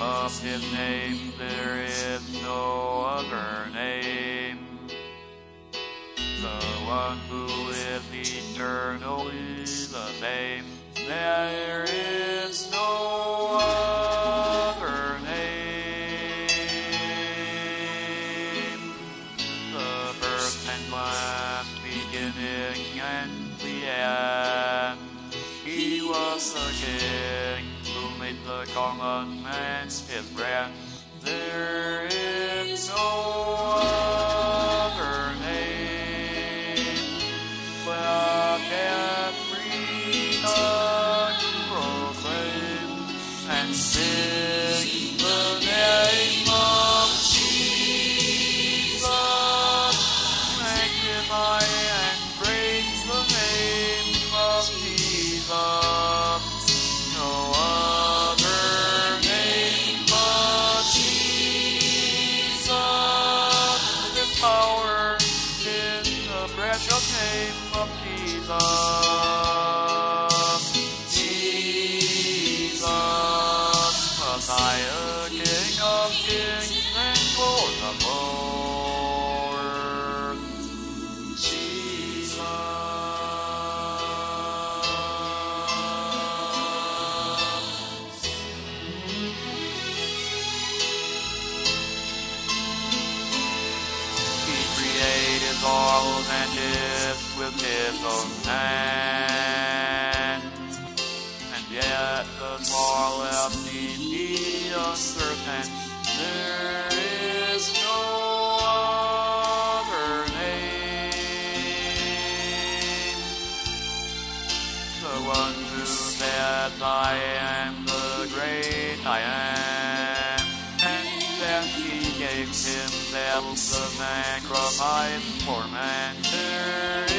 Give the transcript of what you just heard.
of his name there is no other name. The one who is eternally the same. There is no other name. The first and last, beginning and the end. He was the King who made the common man his friend. There is no other name but every tongue proclaim and sing the name of Jesus. Magnify and praise the name of Jesus. No other name but Jesus. There's power in the precious name of Jesus. Jesus, Messiah, King of kings and Lord of lords. Jesus. He created all that is with his own hand, and yet the smallest need he uncertain. There is no other name. The one who said, I am the great I am, and then he gave himself the sacrifice for man. There